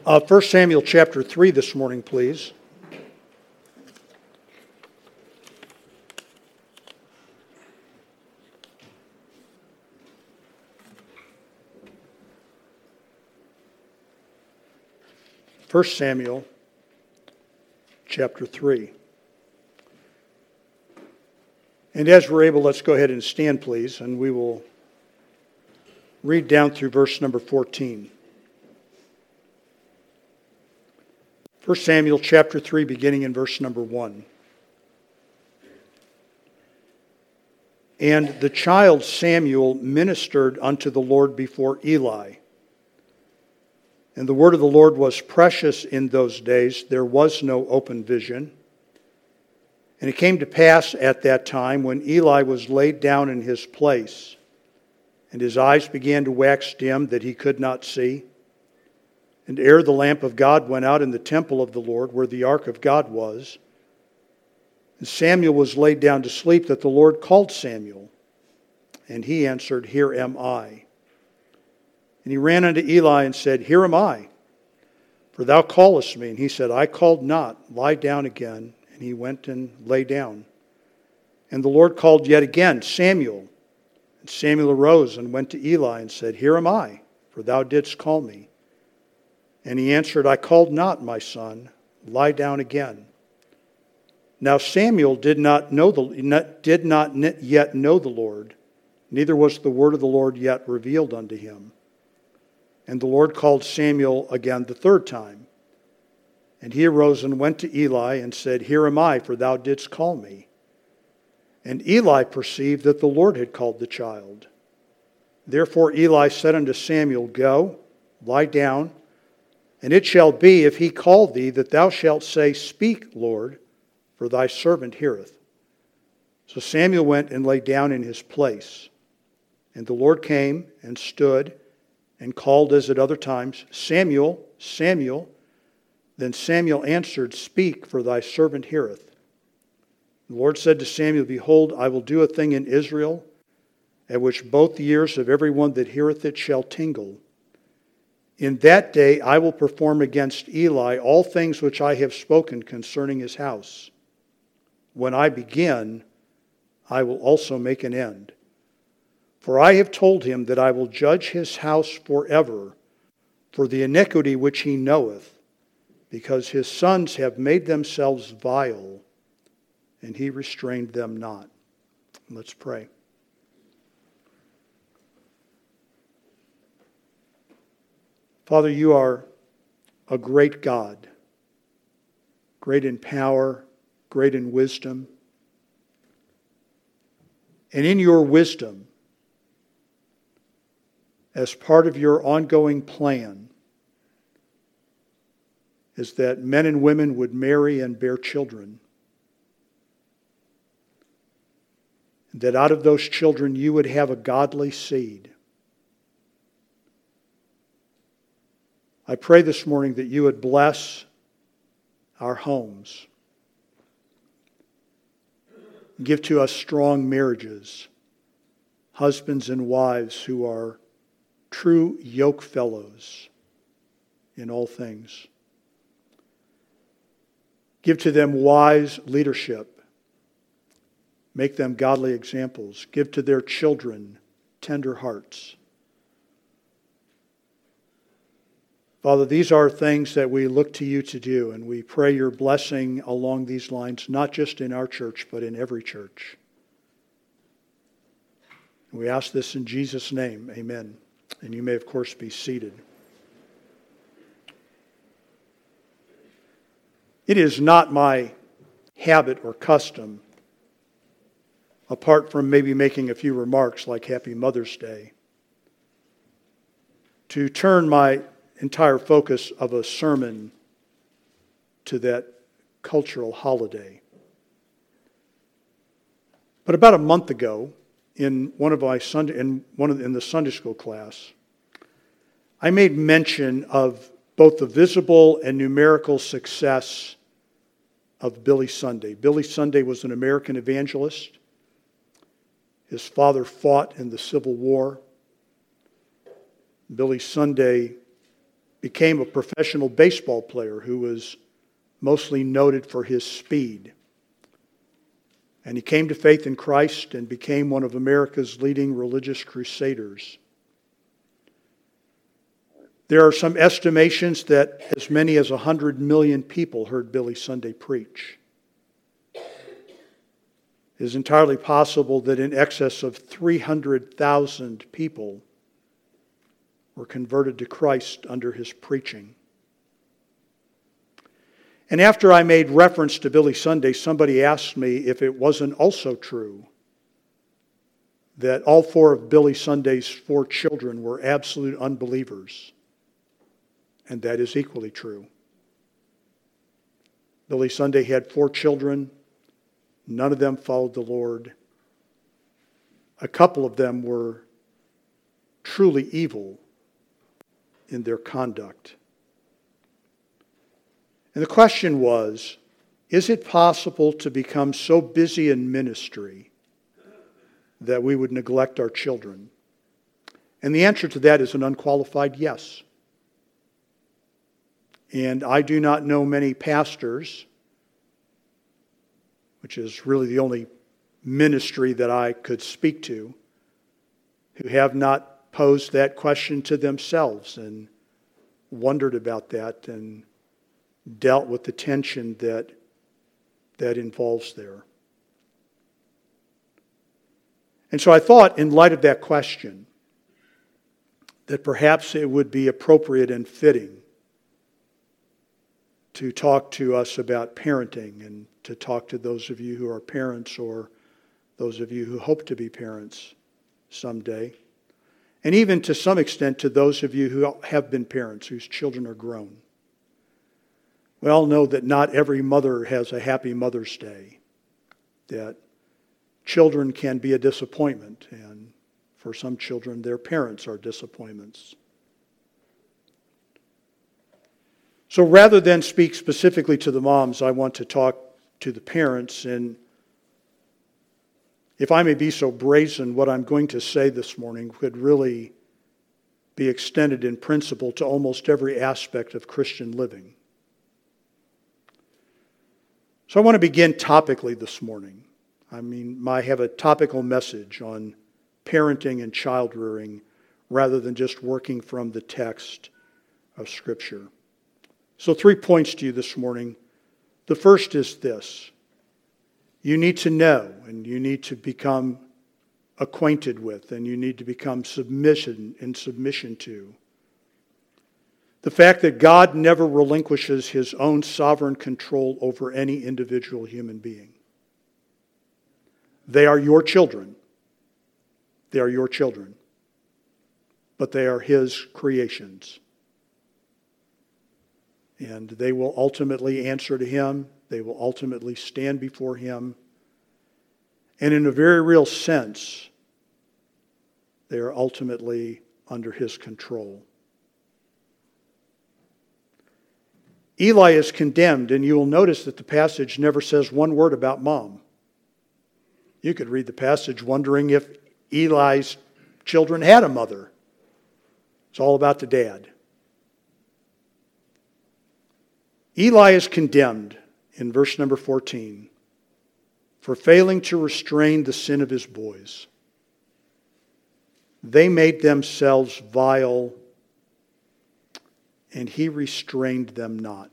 1 Samuel chapter 3 this morning, please. First Samuel chapter 3. And as we're able, let's go ahead and stand, please, and we will read down through verse number 14. 1 Samuel chapter 3, beginning in verse number 1. And the child Samuel ministered unto the Lord before Eli. And the word of the Lord was precious in those days. There was no open vision. And it came to pass at that time when Eli was laid down in his place, and his eyes began to wax dim that he could not see. And ere the lamp of God went out in the temple of the Lord, where the ark of God was, and Samuel was laid down to sleep, that the Lord called Samuel. And he answered, Here am I. And he ran unto Eli and said, Here am I, for thou callest me. And he said, I called not, lie down again. And he went and lay down. And the Lord called yet again, Samuel. And Samuel arose and went to Eli and said, Here am I, for thou didst call me. And he answered, I called not, my son, lie down again. Now Samuel did not yet know the Lord, neither was the word of the Lord yet revealed unto him. And the Lord called Samuel again the third time. And he arose and went to Eli and said, Here am I, for thou didst call me. And Eli perceived that the Lord had called the child. Therefore Eli said unto Samuel, Go, lie down, and it shall be, if he call thee, that thou shalt say, Speak, Lord, for thy servant heareth. So Samuel went and lay down in his place. And the Lord came and stood and called as at other times, Samuel, Samuel. Then Samuel answered, Speak, for thy servant heareth. The Lord said to Samuel, Behold, I will do a thing in Israel, at which both the ears of every one that heareth it shall tingle. In that day I will perform against Eli all things which I have spoken concerning his house. When I begin, I will also make an end. For I have told him that I will judge his house forever for the iniquity which he knoweth, because his sons have made themselves vile, and he restrained them not. Let's pray. Father, you are a great God, great in power, great in wisdom. And in your wisdom, as part of your ongoing plan, is that men and women would marry and bear children. And that out of those children you would have a godly seed. I pray this morning that you would bless our homes. Give to us strong marriages, husbands and wives who are true yoke fellows in all things. Give to them wise leadership. Make them godly examples. Give to their children tender hearts. Father, these are things that we look to you to do, and we pray your blessing along these lines, not just in our church, but in every church. We ask this in Jesus' name, amen. And you may, of course, be seated. It is not my habit or custom, apart from maybe making a few remarks like Happy Mother's Day, to turn my entire focus of a sermon to that cultural holiday. But about a month ago, in the Sunday school class, I made mention of both the visible and numerical success of Billy Sunday. Billy Sunday was an American evangelist. His father fought in the Civil War. Billy Sunday became a professional baseball player who was mostly noted for his speed. And he came to faith in Christ and became one of America's leading religious crusaders. There are some estimations that as many as 100 million people heard Billy Sunday preach. It is entirely possible that in excess of 300,000 people were converted to Christ under his preaching. And after I made reference to Billy Sunday, somebody asked me if it wasn't also true that all four of Billy Sunday's four children were absolute unbelievers. And that is equally true. Billy Sunday had four children. None of them followed the Lord. A couple of them were truly evil in their conduct. And the question was, is it possible to become so busy in ministry that we would neglect our children? And the answer to that is an unqualified yes. And I do not know many pastors, which is really the only ministry that I could speak to, who have not posed that question to themselves and wondered about that and dealt with the tension that involves there. And so I thought, in light of that question, that perhaps it would be appropriate and fitting to talk to us about parenting and to talk to those of you who are parents or those of you who hope to be parents someday. And even to some extent to those of you who have been parents whose children are grown. We all know that not every mother has a happy Mother's Day, that children can be a disappointment, and for some children, their parents are disappointments. So rather than speak specifically to the moms, I want to talk to the parents, and if I may be so brazen, what I'm going to say this morning could really be extended in principle to almost every aspect of Christian living. So I want to begin topically this morning. I have a topical message on parenting and child rearing rather than just working from the text of Scripture. So 3 points to you this morning. The first is this. You need to know and you need to become acquainted with and you need to become submission to the fact that God never relinquishes his own sovereign control over any individual human being. They are your children. They are your children. But they are his creations. And they will ultimately answer to him. They will ultimately stand before him. And in a very real sense, they are ultimately under his control. Eli is condemned, and you will notice that the passage never says one word about mom. You could read the passage wondering if Eli's children had a mother. It's all about the dad. Eli is condemned in verse number 14 for failing to restrain the sin of his boys. They made themselves vile, and he restrained them not.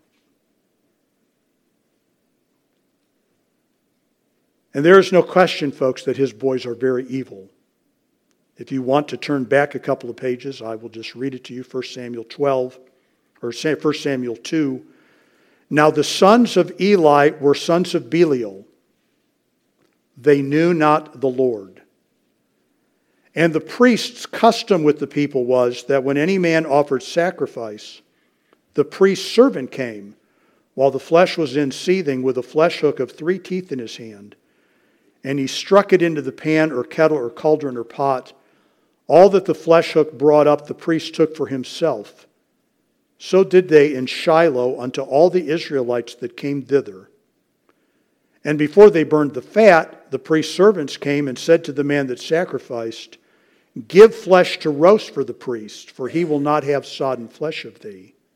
And there is no question, folks, that his boys are very evil. If you want to turn back a couple of pages, I will just read it to you, 1 Samuel 12, or 1 Samuel 2. Now the sons of Eli were sons of Belial. They knew not the Lord. And the priest's custom with the people was that when any man offered sacrifice, the priest's servant came, while the flesh was in seething, with a flesh hook of 3 teeth in his hand. And he struck it into the pan or kettle or cauldron or pot. All that the flesh hook brought up, the priest took for himself. So did they in Shiloh unto all the Israelites that came thither. And before they burned the fat, the priest's servants came and said to the man that sacrificed, Give flesh to roast for the priest, for he will not have sodden flesh of thee.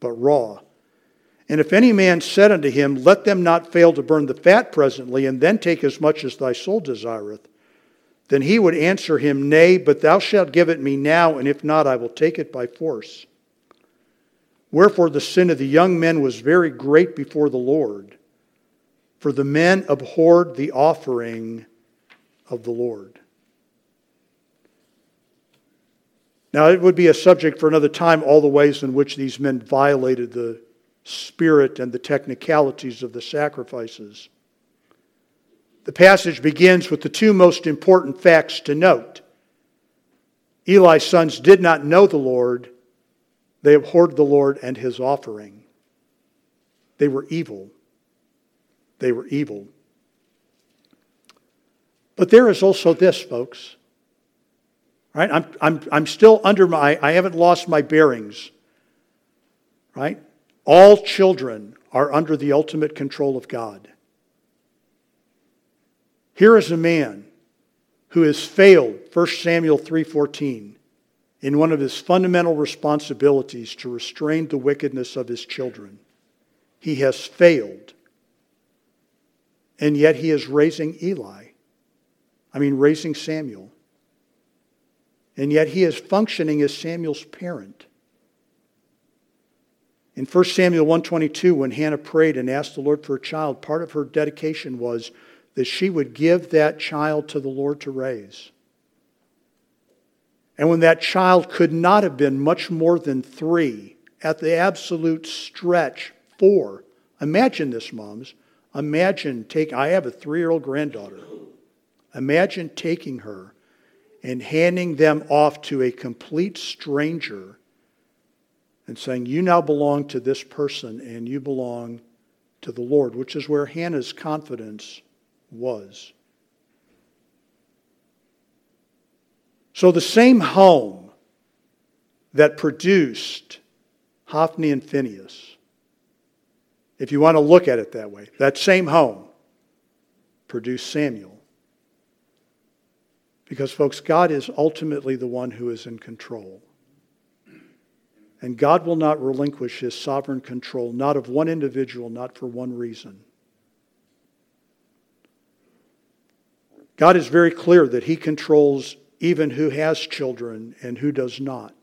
but raw. And if any man said unto him, Let them not fail to burn the fat presently, and then take as much as thy soul desireth, then he would answer him, Nay, but thou shalt give it me now, and if not, I will take it by force. Wherefore the sin of the young men was very great before the Lord, for the men abhorred the offering of the Lord. Now, it would be a subject for another time, all the ways in which these men violated the spirit and the technicalities of the sacrifices. The passage begins with the two most important facts to note. Eli's sons did not know the Lord. They abhorred the Lord and his offering. They were evil. They were evil. But there is also this, folks. Right? I'm still I haven't lost my bearings. Right? All children are under the ultimate control of God. Here is a man who has failed, 1 Samuel 3:14, in one of his fundamental responsibilities to restrain the wickedness of his children. He has failed. And yet he is raising Samuel. And yet he is functioning as Samuel's parent. In 1 Samuel 1:22, when Hannah prayed and asked the Lord for a child, part of her dedication was that she would give that child to the Lord to raise. And when that child could not have been much more than 3, at the absolute stretch, 4. Imagine this, moms. I have a 3-year-old granddaughter. Imagine taking her and handing them off to a complete stranger and saying, you now belong to this person and you belong to the Lord, which is where Hannah's confidence was. So the same home that produced Hophni and Phinehas, if you want to look at it that way, that same home produced Samuel. Because, folks, God is ultimately the one who is in control. And God will not relinquish his sovereign control, not of one individual, not for one reason. God is very clear that he controls even who has children and who does not.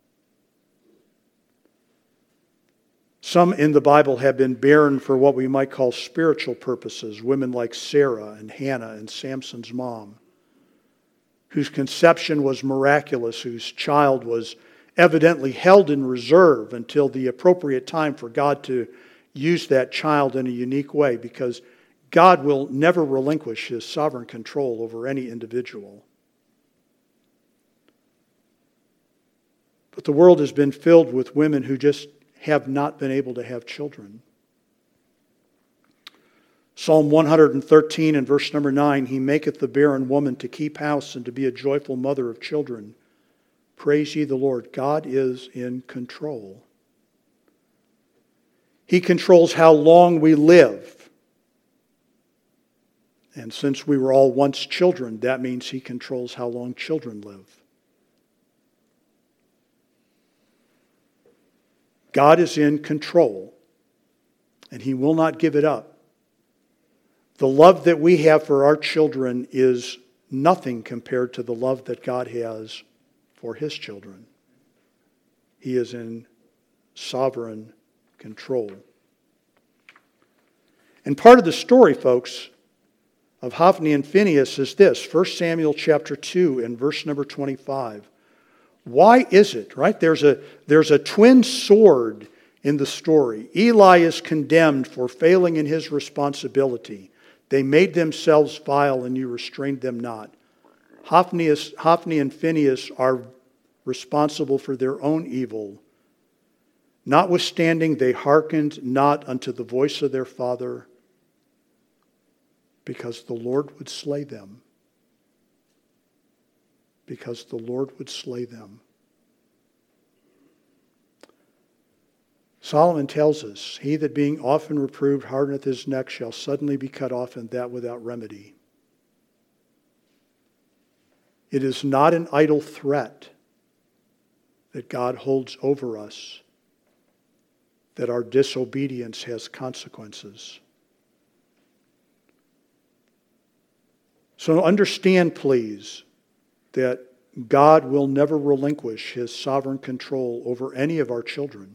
Some in the Bible have been barren for what we might call spiritual purposes, women like Sarah and Hannah and Samson's mom, whose conception was miraculous, whose child was evidently held in reserve until the appropriate time for God to use that child in a unique way, because God will never relinquish his sovereign control over any individual. But the world has been filled with women who just have not been able to have children. Psalm 113 and verse number 9, He maketh the barren woman to keep house and to be a joyful mother of children. Praise ye the Lord. God is in control. He controls how long we live. And since we were all once children, that means He controls how long children live. God is in control, and He will not give it up. The love that we have for our children is nothing compared to the love that God has for His children. He is in sovereign control. And part of the story, folks, of Hophni and Phinehas is this, 1 Samuel chapter 2 and verse number 25. Why is it, right? There's a twin sword in the story. Eli is condemned for failing in his responsibility. They made themselves vile and you restrained them not. Hophni and Phinehas are responsible for their own evil. Notwithstanding, they hearkened not unto the voice of their father, because the Lord would slay them. Because the Lord would slay them. Solomon tells us, He that being often reproved hardeneth his neck shall suddenly be cut off, and that without remedy. It is not an idle threat that God holds over us. that our disobedience has consequences. So understand, please, that God will never relinquish His sovereign control over any of our children.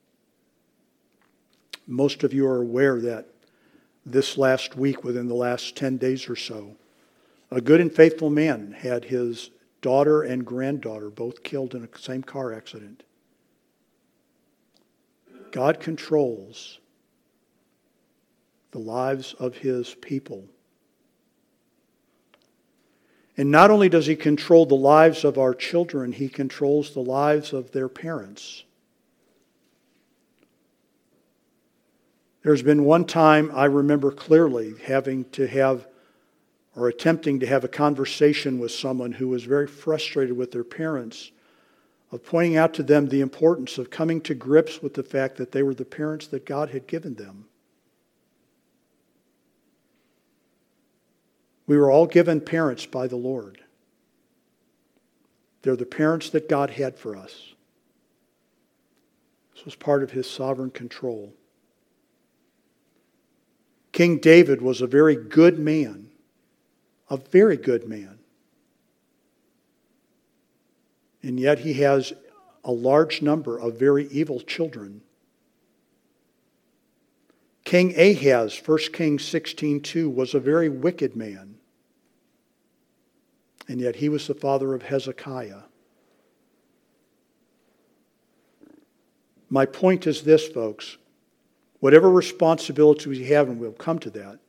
Most of you are aware that this last week, within the last 10 days or so, a good and faithful man had his daughter and granddaughter both killed in the same car accident. God controls the lives of His people. And not only does He control the lives of our children, He controls the lives of their parents. There's been one time I remember clearly attempting to have a conversation with someone who was very frustrated with their parents, of pointing out to them the importance of coming to grips with the fact that they were the parents that God had given them. We were all given parents by the Lord. They're the parents that God had for us. This was part of His sovereign control. King David was a very good man. A very good man. And yet he has a large number of very evil children. King Ahaz, 1 Kings 16:2, was a very wicked man. And yet he was the father of Hezekiah. My point is this, folks. Whatever responsibility we have, and we'll come to that,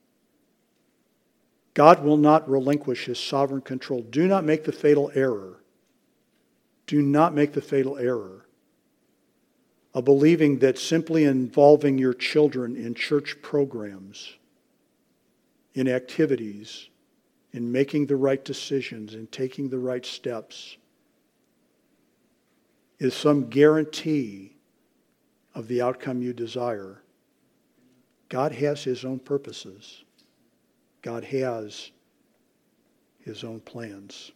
God will not relinquish His sovereign control. Do not make the fatal error. Do not make the fatal error of believing that simply involving your children in church programs, in activities, in making the right decisions, in taking the right steps, is some guarantee of the outcome you desire. God has His own purposes. God has His own plans.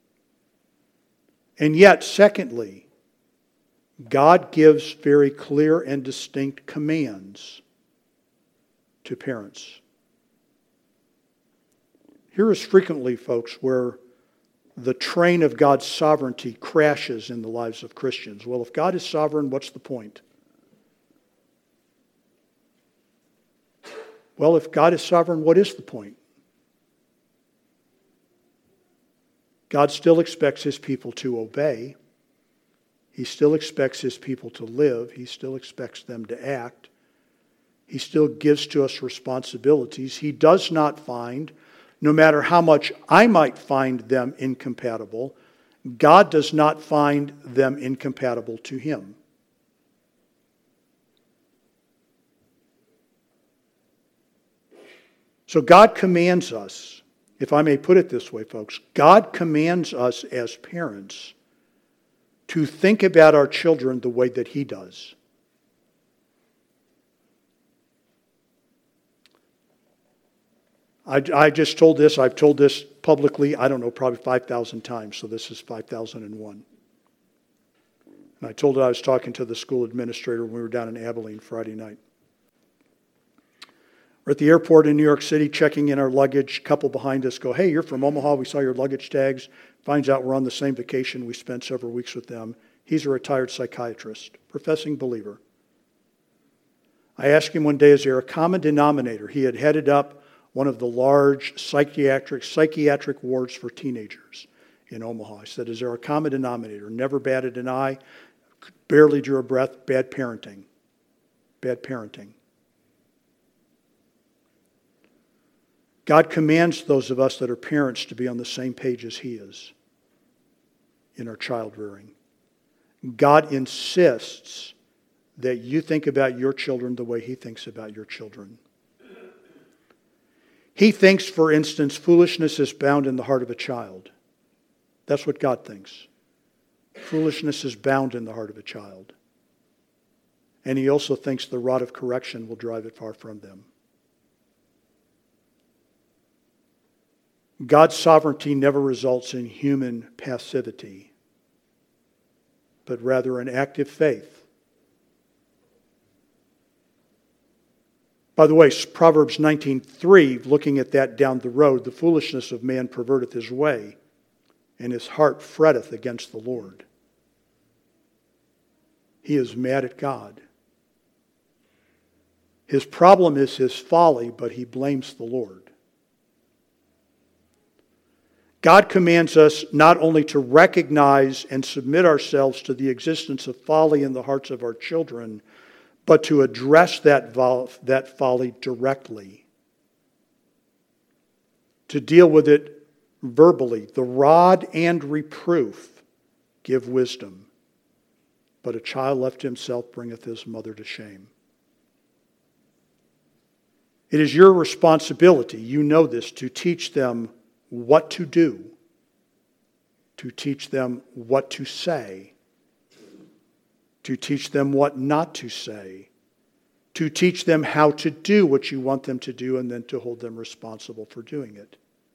And yet, secondly, God gives very clear and distinct commands to parents. Here is frequently, folks, where the train of God's sovereignty crashes in the lives of Christians. Well, if God is sovereign, what's the point? Well, if God is sovereign, what is the point? God still expects His people to obey. He still expects His people to live. He still expects them to act. He still gives to us responsibilities. He does not find, no matter how much I might find them incompatible, God does not find them incompatible to Him. So God commands us, if I may put it this way, folks, God commands us as parents to think about our children the way that He does. I just told this, I've told this publicly, I don't know, probably 5,000 times, so this is 5,001. And I told it I was talking to the school administrator when we were down in Abilene Friday night. We're at the airport in New York City checking in our luggage. A couple behind us go, "Hey, you're from Omaha. We saw your luggage tags." Finds out we're on the same vacation. We spent several weeks with them. He's a retired psychiatrist, professing believer. I asked him one day, is there a common denominator? He had headed up one of the large psychiatric wards for teenagers in Omaha. I said, is there a common denominator? Never batted an eye, barely drew a breath, bad parenting. Bad parenting. God commands those of us that are parents to be on the same page as He is in our child rearing. God insists that you think about your children the way He thinks about your children. He thinks, for instance, foolishness is bound in the heart of a child. That's what God thinks. Foolishness is bound in the heart of a child. And He also thinks the rod of correction will drive it far from them. God's sovereignty never results in human passivity, but rather an active faith By the way, Proverbs 19:3, looking at that down the road, the foolishness of man perverteth his way, and his heart fretteth against the Lord. He is mad at God. His problem is his folly, but he blames the Lord. God commands us not only to recognize and submit ourselves to the existence of folly in the hearts of our children, but to address that folly directly. To deal with it verbally. The rod and reproof give wisdom, but a child left to himself bringeth his mother to shame. It is your responsibility, you know this, to teach them what to do, to teach them what to say, to teach them what not to say, to teach them how to do what you want them to do, and then to hold them responsible for doing it.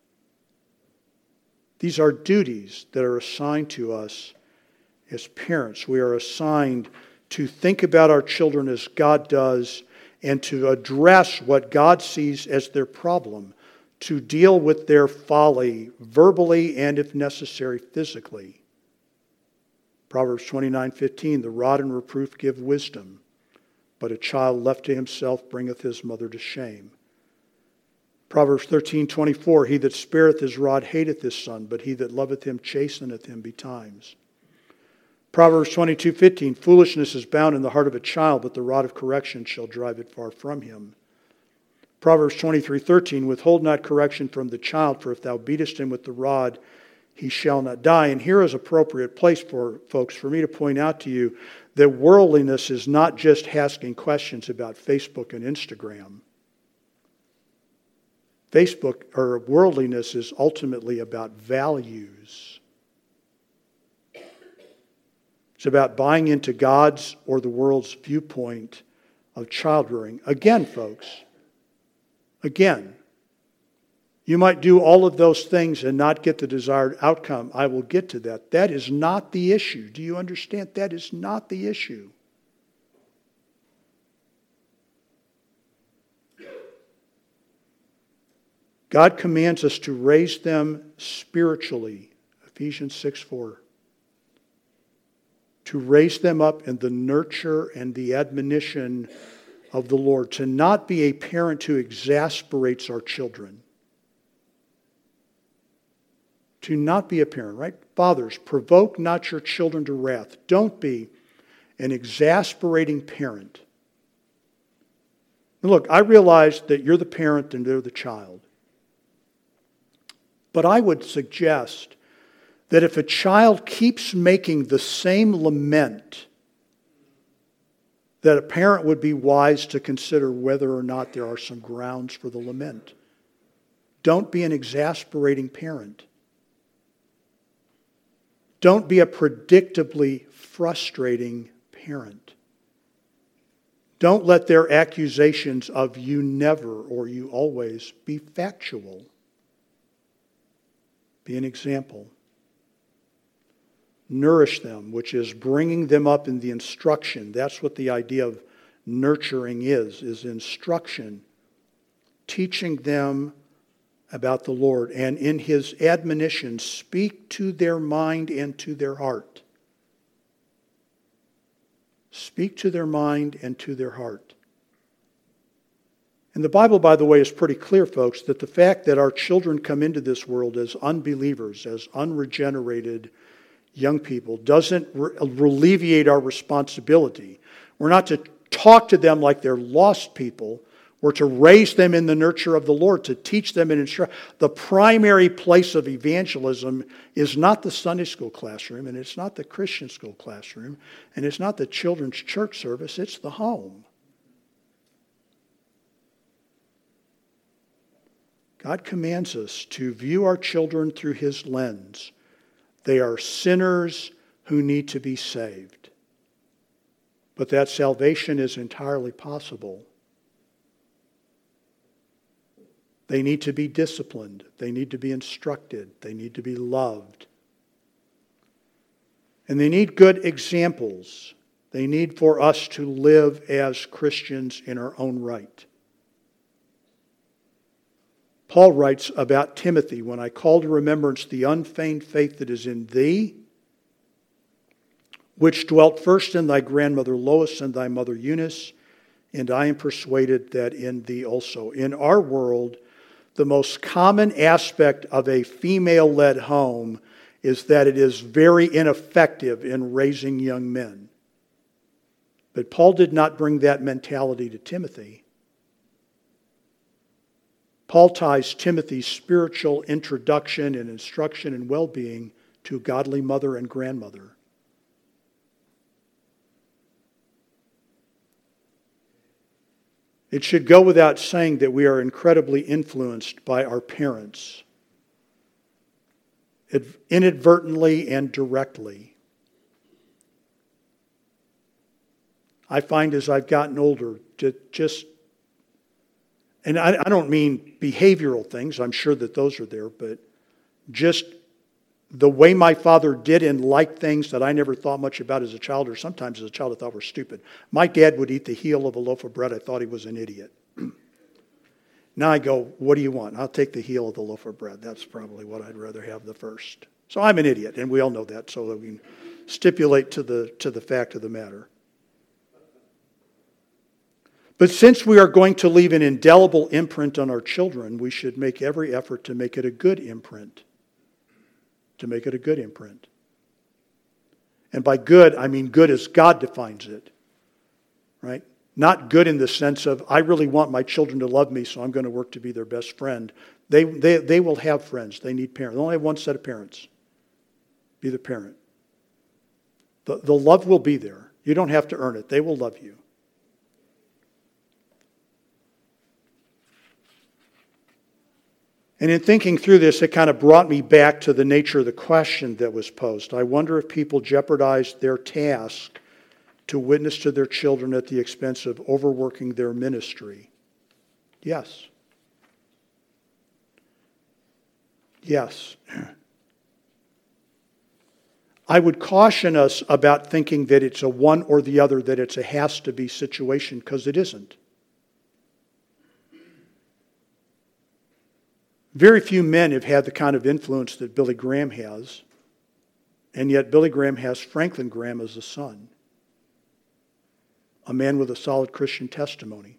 These are duties that are assigned to us as parents. We are assigned to think about our children as God does and to address what God sees as their problem, to deal with their folly verbally and, if necessary, physically. Proverbs 29:15, the rod and reproof give wisdom, but a child left to himself bringeth his mother to shame. Proverbs 13:24, he that spareth his rod hateth his son, but he that loveth him chasteneth him betimes. Proverbs 22:15, foolishness is bound in the heart of a child, but the rod of correction shall drive it far from him. Proverbs 23:13, withhold not correction from the child, for if thou beatest him with the rod, he shall not die. And here is appropriate place for folks, for me to point out to you that worldliness is not just asking questions about Facebook and Instagram. Worldliness is ultimately about values. It's about buying into God's or the world's viewpoint of child rearing. Again, folks, you might do all of those things and not get the desired outcome. I will get to that. That is not the issue. Do you understand? That is not the issue. God commands us to raise them spiritually. Ephesians 6:4. To raise them up in the nurture and the admonition of the Lord. To not be a parent who exasperates our children. To not be a parent, right? Fathers, provoke not your children to wrath. Don't be an exasperating parent. And look, I realize that you're the parent and they're the child. But I would suggest that if a child keeps making the same lament, that a parent would be wise to consider whether or not there are some grounds for the lament. Don't be an exasperating parent. Don't be a predictably frustrating parent. Don't let their accusations of you never or you always be factual. Be an example. Nourish them, which is bringing them up in the instruction. That's what the idea of nurturing is instruction. Teaching them about the Lord. And in His admonition, speak to their mind and to their heart. Speak to their mind and to their heart. And the Bible, by the way, is pretty clear, folks, that the fact that our children come into this world as unbelievers, as unregenerated young people, doesn't alleviate our responsibility. We're not to talk to them like they're lost people. We're to raise them in the nurture of the Lord, to teach them and instruct. The primary place of evangelism is not the Sunday school classroom, and it's not the Christian school classroom, and it's not the children's church service, it's the home. God commands us to view our children through His lens. They are sinners who need to be saved. But that salvation is entirely possible. They need to be disciplined. They need to be instructed. They need to be loved. And they need good examples. They need for us to live as Christians in our own right. Paul writes about Timothy, when I call to remembrance the unfeigned faith that is in thee, which dwelt first in thy grandmother Lois and thy mother Eunice, and I am persuaded that in thee also. In our world, the most common aspect of a female-led home is that it is very ineffective in raising young men. But Paul did not bring that mentality to Timothy. Paul ties Timothy's spiritual introduction and instruction and well-being to a godly mother and grandmother. It should go without saying that we are incredibly influenced by our parents, inadvertently and directly. I find as I've gotten older, and I don't mean behavioral things, I'm sure that those are there, but just the way my father did and liked things that I never thought much about as a child, or sometimes as a child I thought were stupid. My dad would eat the heel of a loaf of bread. I thought he was an idiot. Now I go, what do you want? I'll take the heel of the loaf of bread. That's probably what I'd rather have the first. So I'm an idiot, and we all know that, so that we can stipulate to the fact of the matter. But since we are going to leave an indelible imprint on our children, we should make every effort to make it a good imprint. To make it a good imprint. And by good, I mean good as God defines it. Right? Not good in the sense of, I really want my children to love me, so I'm going to work to be their best friend. They will have friends. They need parents. They only have one set of parents. Be the parent. The love will be there. You don't have to earn it. They will love you. And in thinking through this, it kind of brought me back to the nature of the question that was posed. I wonder if people jeopardized their task to witness to their children at the expense of overworking their ministry. Yes. Yes. I would caution us about thinking that it's a one or the other, that it's a has-to-be situation, because it isn't. Very few men have had the kind of influence that Billy Graham has, and yet Billy Graham has Franklin Graham as a son, a man with a solid Christian testimony.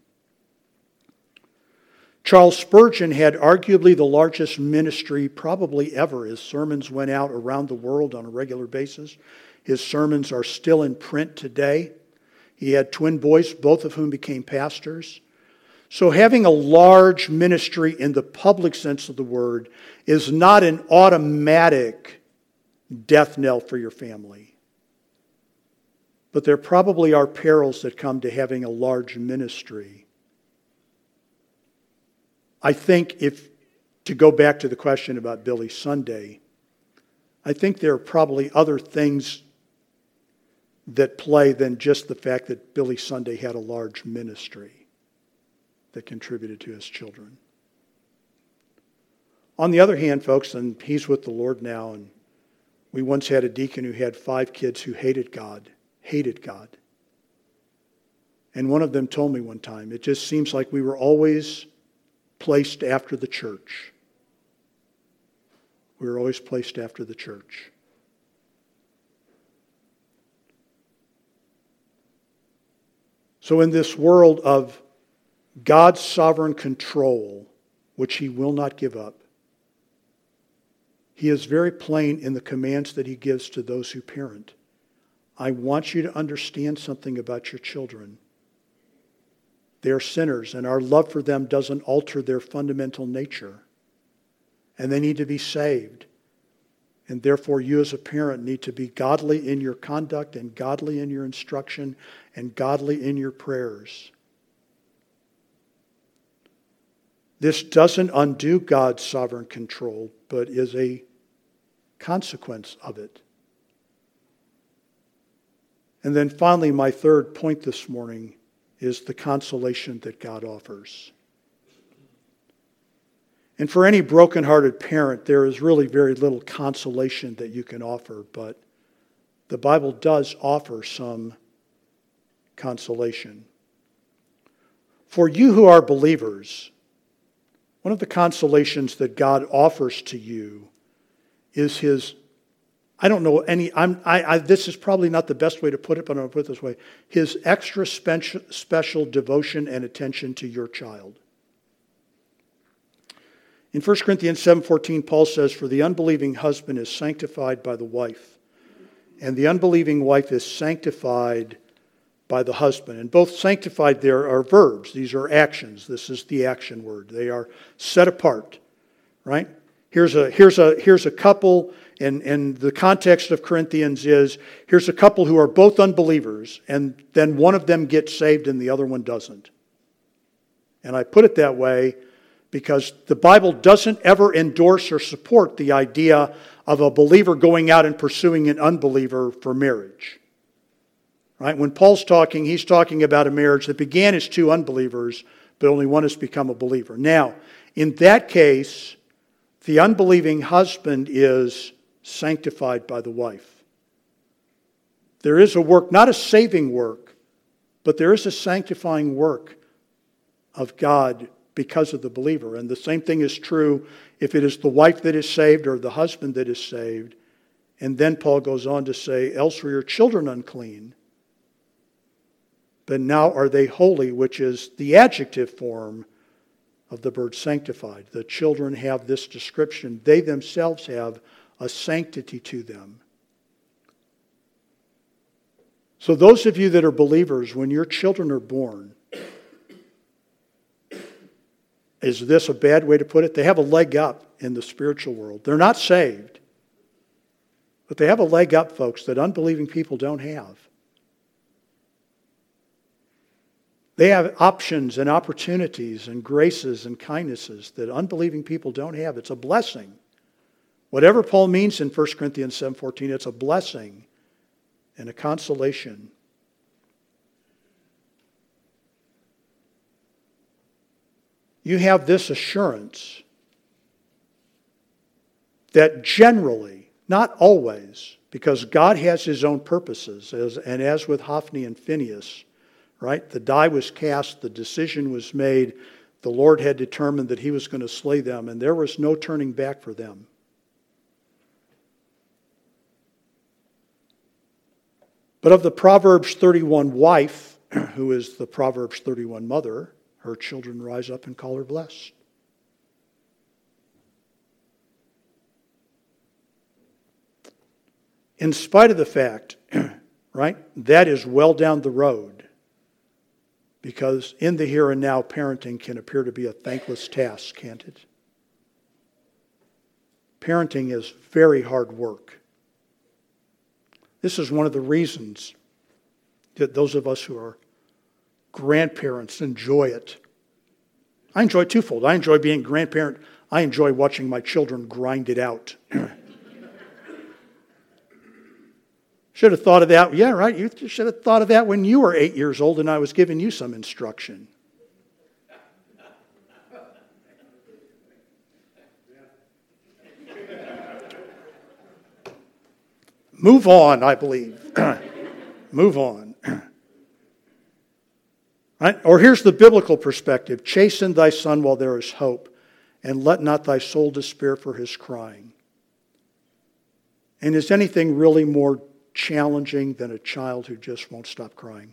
Charles Spurgeon had arguably the largest ministry probably ever. His sermons went out around the world on a regular basis. His sermons are still in print today. He had twin boys, both of whom became pastors. So having a large ministry in the public sense of the word is not an automatic death knell for your family. But there probably are perils that come to having a large ministry. I think to go back to the question about Billy Sunday, I think there are probably other things that play than just the fact that Billy Sunday had a large ministry that contributed to his children. On the other hand, folks, and he's with the Lord now, and we once had a deacon who had 5 kids who hated God. And one of them told me one time, it just seems like we were always placed after the church. We were always placed after the church. So in this world of God's sovereign control, which he will not give up, he is very plain in the commands that he gives to those who parent. I want you to understand something about your children. They are sinners, and our love for them doesn't alter their fundamental nature. And they need to be saved. And therefore, you as a parent need to be godly in your conduct and godly in your instruction and godly in your prayers. This doesn't undo God's sovereign control, but is a consequence of it. And then finally, my third point this morning is the consolation that God offers. And for any broken-hearted parent, there is really very little consolation that you can offer, but the Bible does offer some consolation. For you who are believers, one of the consolations that God offers to you is His, I don't know any, this is probably not the best way to put it, but I'm going to put it this way, His extra special devotion and attention to your child. In 1 Corinthians 7:14, Paul says, "For the unbelieving husband is sanctified by the wife, and the unbelieving wife is sanctified by the husband." And both sanctified there are verbs. These are actions. This is the action word. They are set apart, right? Here's a couple, and the context of Corinthians is, here's a couple who are both unbelievers, and then one of them gets saved and the other one doesn't. And I put it that way because the Bible doesn't ever endorse or support the idea of a believer going out and pursuing an unbeliever for marriage. Right? When Paul's talking, he's talking about a marriage that began as two unbelievers, but only one has become a believer. Now, in that case, the unbelieving husband is sanctified by the wife. There is a work, not a saving work, but there is a sanctifying work of God because of the believer. And the same thing is true if it is the wife that is saved or the husband that is saved. And then Paul goes on to say, "Else were your children unclean, but now are they holy," which is the adjective form of the word sanctified. The children have this description. They themselves have a sanctity to them. So those of you that are believers, when your children are born, is this a bad way to put it? They have a leg up in the spiritual world. They're not saved, but they have a leg up, folks, that unbelieving people don't have. They have options and opportunities and graces and kindnesses that unbelieving people don't have. It's a blessing. Whatever Paul means in 1 Corinthians 7:14, it's a blessing and a consolation. You have this assurance that generally, not always, because God has His own purposes, as with Hophni and Phinehas, right? The die was cast, the decision was made, the Lord had determined that He was going to slay them, and there was no turning back for them. But of the Proverbs 31 wife, who is the Proverbs 31 mother, her children rise up and call her blessed. In spite of the fact, right, that is well down the road, because in the here and now, parenting can appear to be a thankless task, can't it? Parenting is very hard work. This is one of the reasons that those of us who are grandparents enjoy it. I enjoy it twofold. I enjoy being a grandparent. I enjoy watching my children grind it out. Should have thought of that. Yeah, right. You should have thought of that when you were 8 years old and I was giving you some instruction. Move on, I believe. Move on. Right? Or here's the biblical perspective. Chasten thy son while there is hope, and let not thy soul despair for his crying. And is anything really more challenging than a child who just won't stop crying?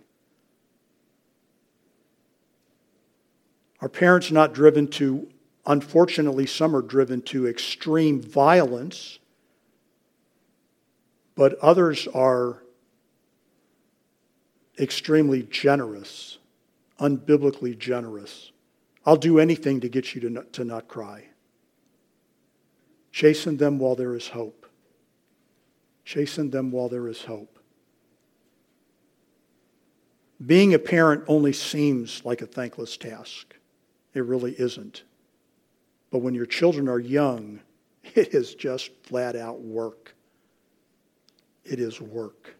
Are parents not driven to, unfortunately, some are driven to extreme violence, but others are extremely generous, unbiblically generous. I'll do anything to get you to not cry. Chasten them while there is hope. Chasten them while there is hope. Being a parent only seems like a thankless task. It really isn't. But when your children are young, it is just flat out work. It is work.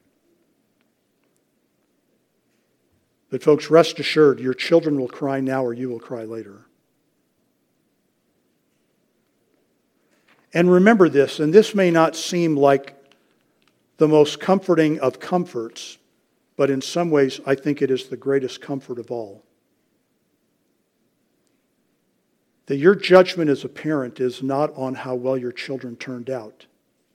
But folks, rest assured, your children will cry now or you will cry later. And remember this, and this may not seem like the most comforting of comforts, but in some ways I think it is the greatest comfort of all. that your judgment as a parent is not on how well your children turned out.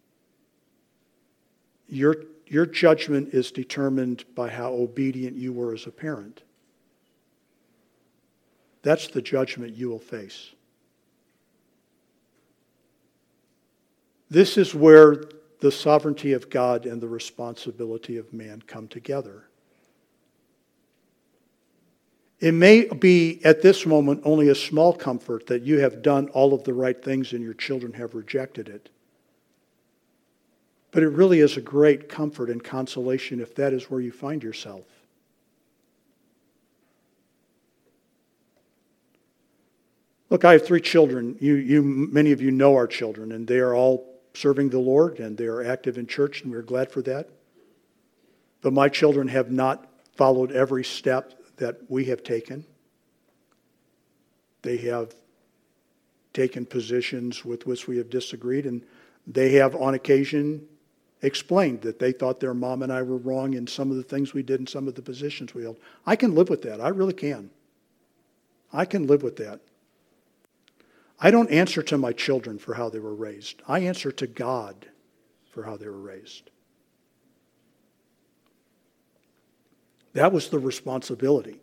Your judgment is determined by how obedient you were as a parent. That's the judgment you will face. This is where the sovereignty of God and the responsibility of man come together. It may be at this moment only a small comfort that you have done all of the right things and your children have rejected it. But it really is a great comfort and consolation if that is where you find yourself. Look, I have 3 children. Many of you know our children, and they are all serving the Lord, and they are active in church, and we're glad for that. But my children have not followed every step that we have taken. They have taken positions with which we have disagreed, and they have on occasion explained that they thought their mom and I were wrong in some of the things we did and some of the positions we held. I can live with that. I really can. I can live with that. I don't answer to my children for how they were raised. I answer to God for how they were raised. That was the responsibility.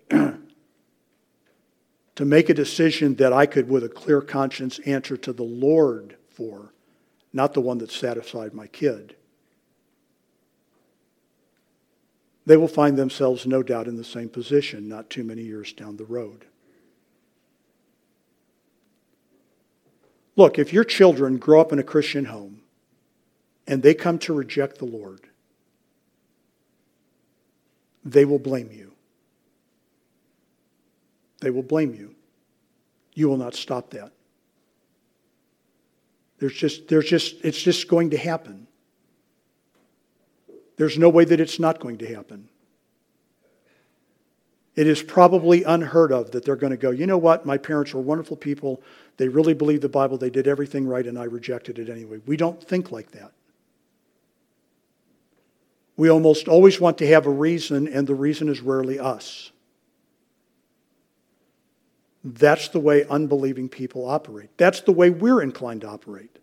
To make a decision that I could, with a clear conscience, answer to the Lord for, not the one that satisfied my kid. They will find themselves, no doubt, in the same position not too many years down the road. Look, if your children grow up in a Christian home and they come to reject the Lord, they will blame you. They will blame you. You will not stop that. It's just going to happen. There's no way that it's not going to happen. It is probably unheard of that they're going to go, you know what, my parents were wonderful people. They really believed the Bible. They did everything right, and I rejected it anyway. We don't think like that. We almost always want to have a reason, and the reason is rarely us. That's the way unbelieving people operate. That's the way we're inclined to operate.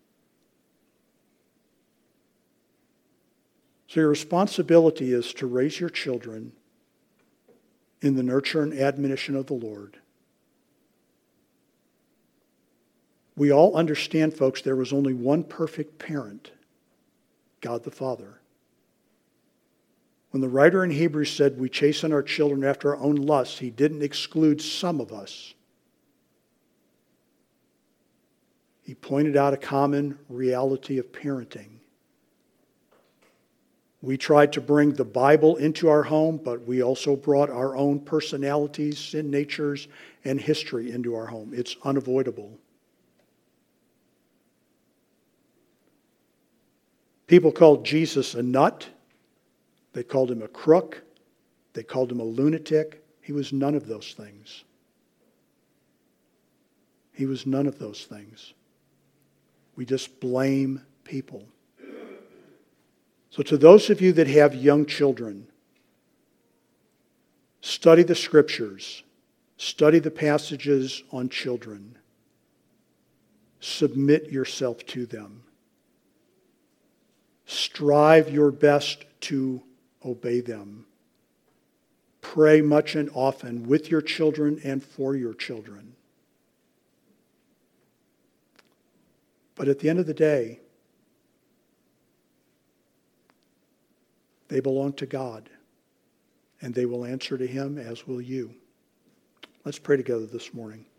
So your responsibility is to raise your children in the nurture and admonition of the Lord. We all understand, folks, there was only one perfect parent, God the Father. When the writer in Hebrews said we chasten our children after our own lusts, he didn't exclude some of us. He pointed out a common reality of parenting. We tried to bring the Bible into our home, but we also brought our own personalities, sin natures, and history into our home. It's unavoidable. People called Jesus a nut. They called him a crook. They called him a lunatic. He was none of those things. He was none of those things. We just blame people. So to those of you that have young children, study the Scriptures. Study the passages on children. Submit yourself to them. Strive your best to obey them. Pray much and often with your children and for your children. But at the end of the day, they belong to God, and they will answer to him, as will you. Let's pray together this morning.